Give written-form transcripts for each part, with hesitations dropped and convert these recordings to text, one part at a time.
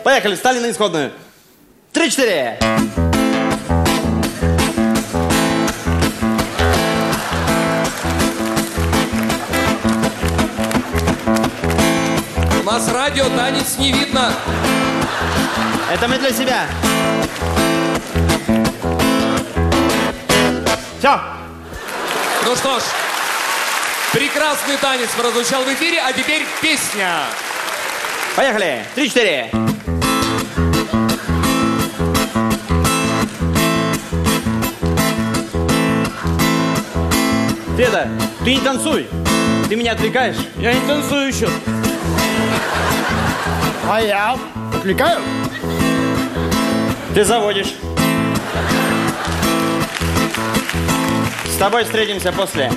Поехали, встали на исходную. 3-4. У нас радио, танец не видно. Это мы для себя. Все. Ну что ж, прекрасный танец прозвучал в эфире, а теперь песня. Поехали. 3-4. Феда, ты не танцуй. Ты меня отвлекаешь. Я не танцую еще. А я отвлекаю? Ты заводишь. С тобой встретимся после.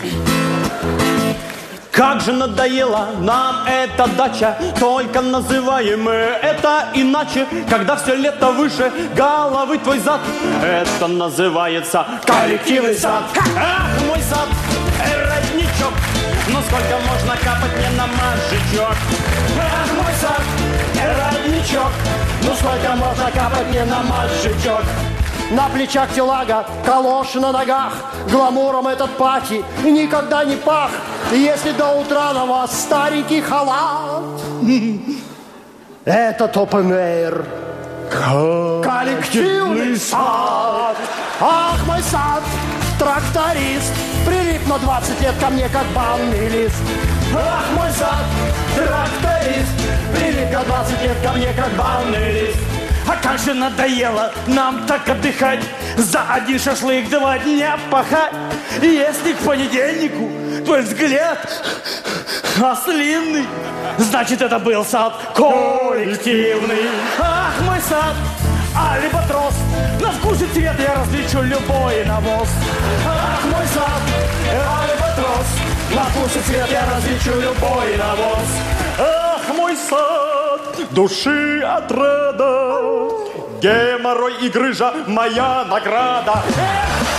Как же надоела нам эта дача, только называем мы это иначе. Когда все лето выше головы твой зад, это называется коллективный сад. Ах, мой сад, родничок, ну сколько можно капать мне на мозжечок? Ах, мой сад, родничок, ну сколько можно капать мне на мозжечок? На плечах телага, калоши на ногах. Гламуром этот пати никогда не пах. Если до утра на вас старенький халат. Это open-air. Коллективный сад. Ах, мой сад, тракторист, прилип на 20 лет ко мне, как банный лист. Ах, мой сад, тракторист, прилип на 20 лет ко мне, как банный лист. А как же надоело нам так отдыхать, за один шашлык 2 дня пахать. И если к понедельнику твой взгляд ослинный, значит это был сад коллективный. Ах, мой сад, альбатрос, на вкус и цвет я различу любой навоз. Ах, мой сад, альбатрос, на вкус и цвет я различу любой навоз. Ах, мой сад, души отрада, геморрой и грыжа моя награда. Эх!